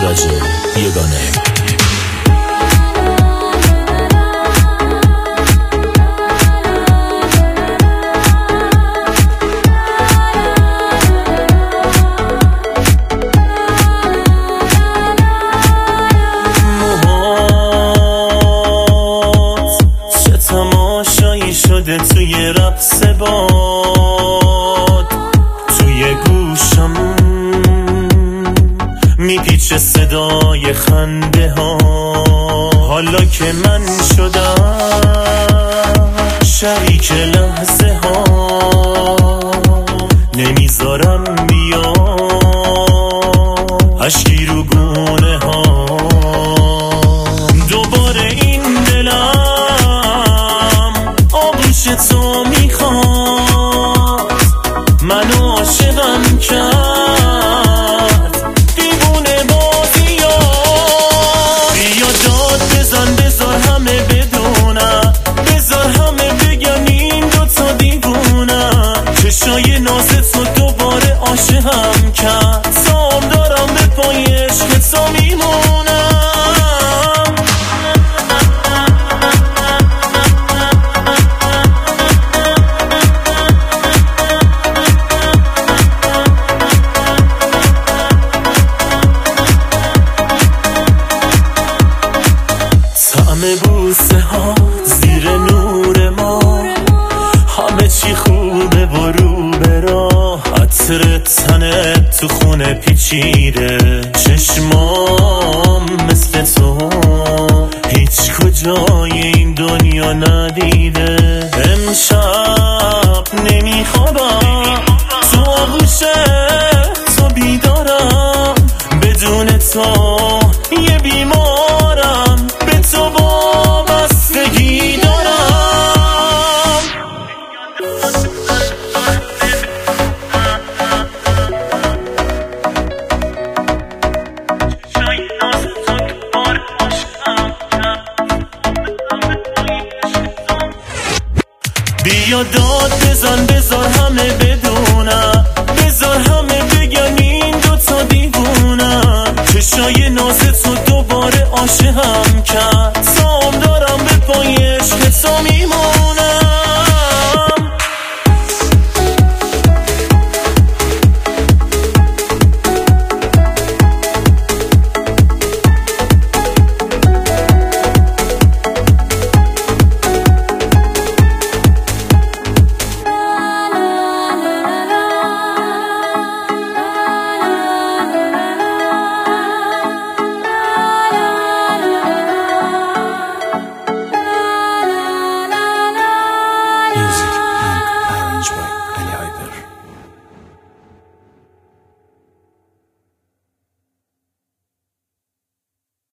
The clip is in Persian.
ایرج یگانه. شده توی رقص باد، توی گوشم میپیچه صدای خنده ها. حالا که من شدم شریک لحظه ها، نمیذارم بیا اشکی رو گونه ها. دوباره این دلم تو میخواد منو عاشقم کرد، دیوونه بازیا. بیا داد بزن بذار همه بدونن، بذار همه بگن این دوتا دیوونن. چشای ناز تو دوباره عاشقم کرد، سام دارم به پای عشق تو میمونم. بوسه ها زیر نور ما، همه چی خوبه و رو به راه. عطر تنت تو خونه پیچیده، چشمام مثل تو هیچ کجای این دنیا ندیده. امشب نمیخوابم تو آغوش تو بیدارم، بدون تو یه بیمارم، به تو وابستگی دارم. بیا داد بزن بذار همه بدونن، بذار همه بگن این دوتا دیوونن. چشای ناز تو دوباره عاشقم